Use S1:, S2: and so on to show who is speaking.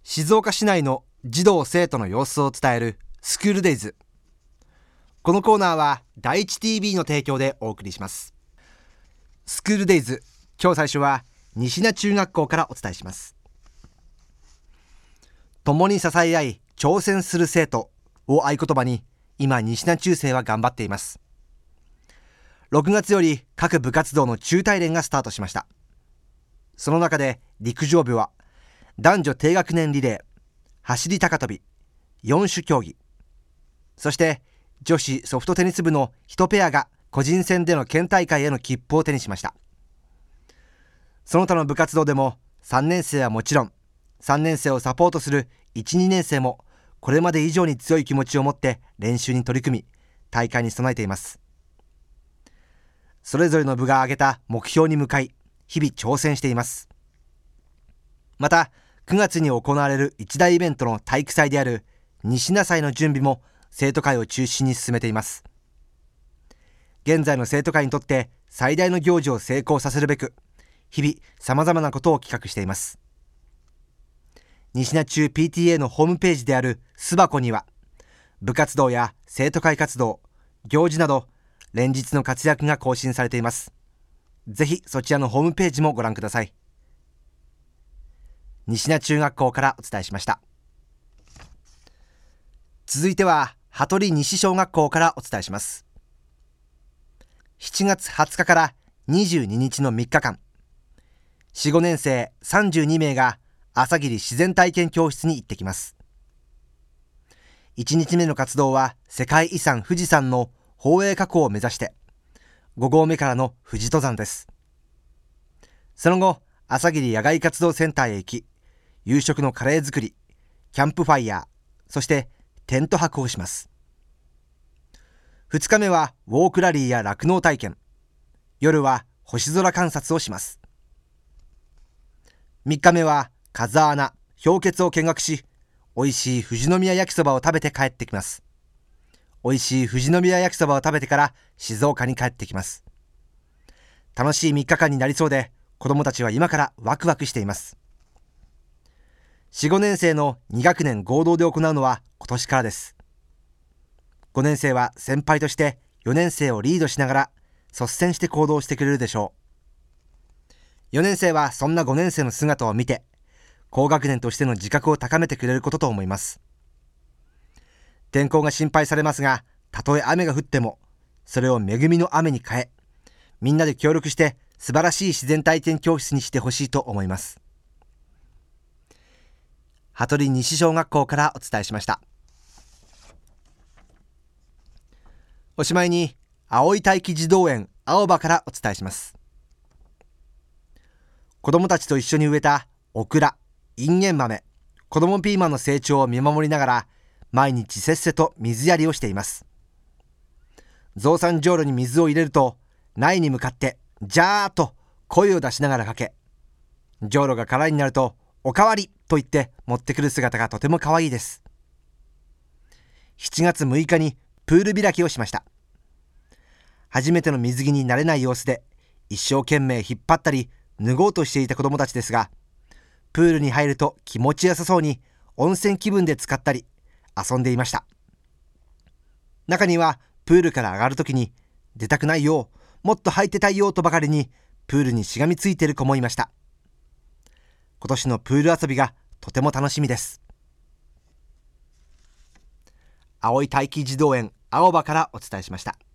S1: 静岡市内の児童生徒の様子を伝えるスクールデイズ。このコーナーは第一 TV の提供でお送りします。スクールデイズ、今日最初は西名中学校からお伝えします。共に支え合い挑戦する生徒を合言葉に、今西名中生は頑張っています。6月より各部活動の中体連がスタートしました。その中で陸上部は男女低学年リレー、走り高跳び、4種競技、そして女子ソフトテニス部の1ペアが個人戦での県大会への切符を手にしました。その他の部活動でも3年生はもちろん、3年生をサポートする1、2年生もこれまで以上に強い気持ちを持って練習に取り組み、大会に備えています。それぞれの部が挙げた目標に向かい、日々挑戦しています。また9月に行われる一大イベントの体育祭である西名祭の準備も生徒会を中心に進めています。現在の生徒会にとって最大の行事を成功させるべく、日々様々なことを企画しています。西名中 PTA のホームページである巣箱には、部活動や生徒会活動、行事など連日の活躍が更新されています。ぜひそちらのホームページもご覧ください。西名中学校からお伝えしました。続いては羽鳥西小学校からお伝えします。7月20日から22日の3日間、4、5年生32名が朝霧自然体験教室に行ってきます。1日目の活動は世界遺産富士山の宝永火口を目指して、5合目からの富士登山です。その後、朝霧野外活動センターへ行き、夕食のカレー作り、キャンプファイヤー、そしてテント泊をします。2日目はウォークラリーや酪農体験、夜は星空観察をします。3日目は風穴、氷穴を見学し、美味しい富士宮焼きそばを食べて帰ってきます。美味しい富士宮焼きそばを食べてから静岡に帰ってきます。楽しい3日間になりそうで、子どもたちは今からワクワクしています。4、5年生の2学年合同で行うのは今年からです。5年生は先輩として4年生をリードしながら率先して行動してくれるでしょう。4年生はそんな5年生の姿を見て、高学年としての自覚を高めてくれることと思います。天候が心配されますが、たとえ雨が降ってもそれを恵みの雨に変え、みんなで協力して素晴らしい自然体験教室にしてほしいと思います。羽鳥西小学校からお伝えしました。おしまいに青い大気児童園青葉からお伝えします。子どもたちと一緒に植えたオクラ、インゲン豆、子どもピーマンの成長を見守りながら、毎日せっせと水やりをしています。増産じょうろに水を入れると、苗に向かってジャーッと声を出しながらかけ、じょうろが空になるとおかわりと言って持ってくる姿がとても可愛いです。7月6日にプール開きをしました。初めての水着に慣れない様子で、一生懸命引っ張ったり脱ごうとしていた子どもたちですが、プールに入ると気持ちよさそうに温泉気分で浸かったり遊んでいました。中にはプールから上がるときに、出たくないよ、もっと入ってたいよとばかりにプールにしがみついている子もいました。今年のプール遊びがとても楽しみです。青い大気児童園青葉からお伝えしました。